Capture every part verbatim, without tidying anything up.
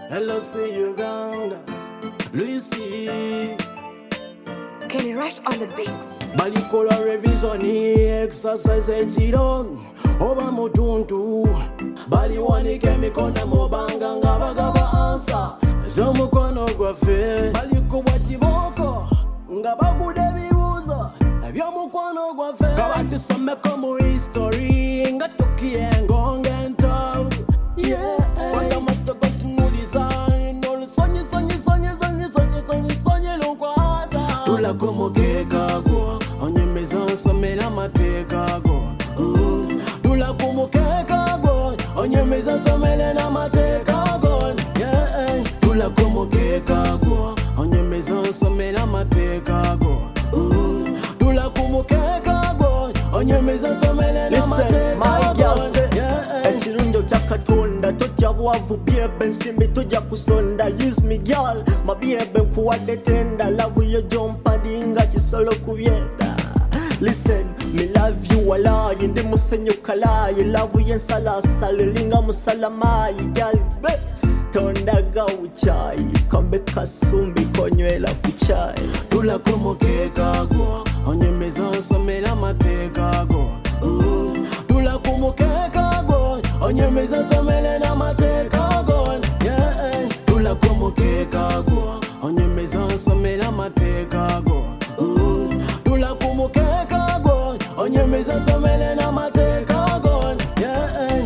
L C Uganda, Lucy. Kenny Rush on the beat. Balikola revision exercise echiro oba mutuntu bali wanike mikona mobanga nga bagaba answer zomukono gwaffe balikubwa kiboko nga bagude bibuuzo ebyomukono gwaffe kabatusomeko mu history nga tukiyengo ngento yeah wanda masoko tumuliza nolusonyi sonyi sonyi sonyi sonyi sonyi sonyi lunkwata tulakomokeka go onyemeza nsomera mateeka go tulakomokeka go onyemeza nsomera n'amateeka go yeah tulakomokeka go onyemeza nsomera amateeka go tulakomokeka go onyemeza nsomera n'amateeka go ekirundo kya katonda totya bwavu byebe nsimbi tujja kusonda use me girl mabyebe nkuwadde tenda love yo jompadinga kisolo kubyeda listen me love you walayi ndi musenyu kalayi love yensalasala linga musalamayi gal tondaga uchayi kambe kasumbi konywela kuchayi tulakomokeka go onyemeza nsomera amateeka go tulakomokeka go onyemeza nsomera n'amateeka go yeah tulakomokeka go onyemeza nsomera amateeka go tulakomokeka go onyemeza nsomera n'amateeka go yeah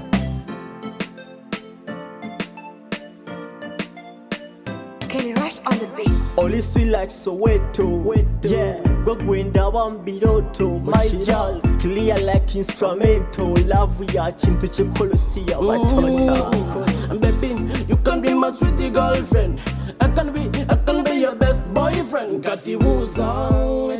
Kenny Rush on the beat. Only sweet like Soweto, yeah. Go gwenda wambiroto, my girl. Clear like instrumental. Love ya chintu chikolosia watota. Baby, you can be my sweetie girlfriend. I can be, I can be your best boyfriend. Katibuza,